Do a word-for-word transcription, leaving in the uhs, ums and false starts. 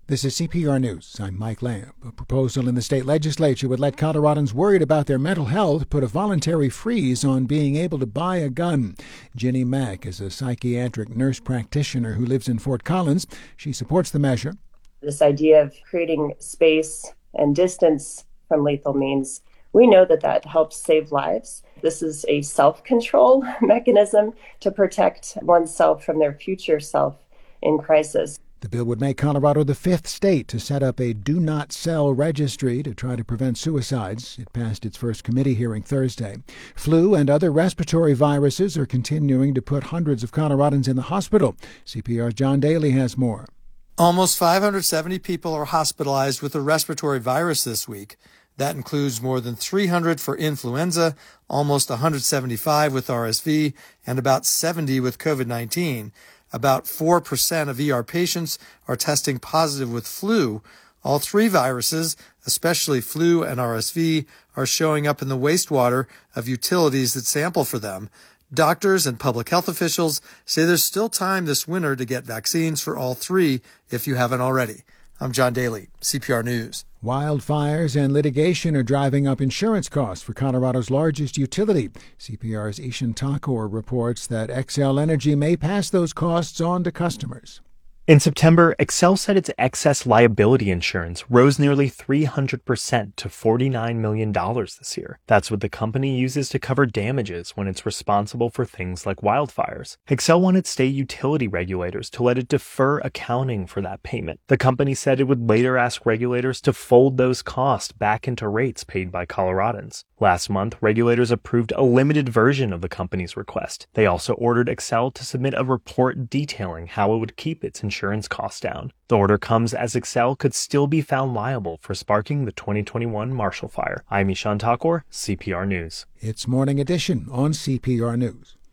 This is C P R News. I'm Mike Lamb. A proposal in the state legislature would let Coloradans worried about their mental health put a voluntary freeze on being able to buy a gun. Ginny Mack is a psychiatric nurse practitioner who lives in Fort Collins. She supports the measure. This idea of creating space and distance from lethal means, we know that that helps save lives. This is a self-control mechanism to protect oneself from their future self in crisis. The bill would make Colorado the fifth state to set up a do not sell registry to try to prevent suicides. It passed its first committee hearing Thursday. Flu and other respiratory viruses are continuing to put hundreds of Coloradans in the hospital. C P R's John Daly has more. Almost five hundred seventy people are hospitalized with a respiratory virus this week. That includes more than three hundred for influenza, almost one hundred seventy-five with R S V, and about seventy with COVID nineteen. About four percent of E R patients are testing positive with flu. All three viruses, especially flu and R S V, are showing up in the wastewater of utilities that sample for them. Doctors and public health officials say there's still time this winter to get vaccines for all three if you haven't already. I'm John Daly, C P R News. Wildfires and litigation are driving up insurance costs for Colorado's largest utility. C P R's Ishan Thakur reports that Xcel Energy may pass those costs on to customers. In September, Xcel said its excess liability insurance rose nearly three hundred percent to forty-nine million dollars this year. That's what the company uses to cover damages when it's responsible for things like wildfires. Xcel wanted state utility regulators to let it defer accounting for that payment. The company said it would later ask regulators to fold those costs back into rates paid by Coloradans. Last month, regulators approved a limited version of the company's request. They also ordered Xcel to submit a report detailing how it would keep its insurance costs down. The order comes as Xcel could still be found liable for sparking the twenty twenty-one Marshall Fire. I'm Ishan Thakur, C P R News. It's Morning Edition on C P R News.